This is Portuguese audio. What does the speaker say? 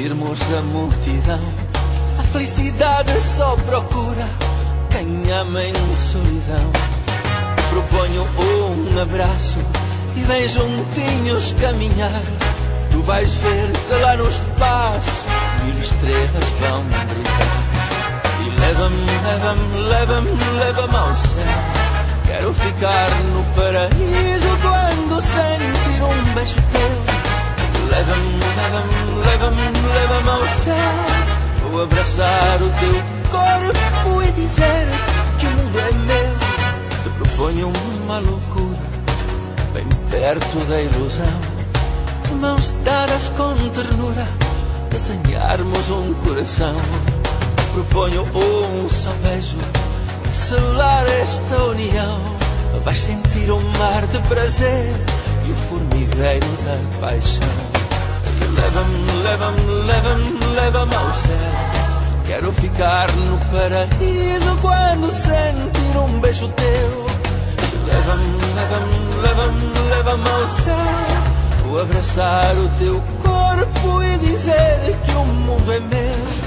fugirmos da multidão. A felicidade só procura quem ama em solidão. Proponho um abraço e vem juntinhos caminhar. Tu vais ver que lá no espaço 1000 estrelas vão brilhar. E leva-me ao céu. Quero ficar no paraíso quando sentir um beijo teu. Leva-me ao céu. Vou abraçar o teu corpo e dizer que o mundo é meu. Te proponho uma loucura bem perto da ilusão. Mãos dadas com ternura, desenharmos um coração. Proponho um só beijo e selar esta união. Vais sentir um mar de prazer e o formigueiro da paixão. Leva-me ao céu. Quero ficar no paraíso quando sentir um beijo teu. Leva-me ao céu. Vou abraçar o teu corpo e dizer que o mundo é meu.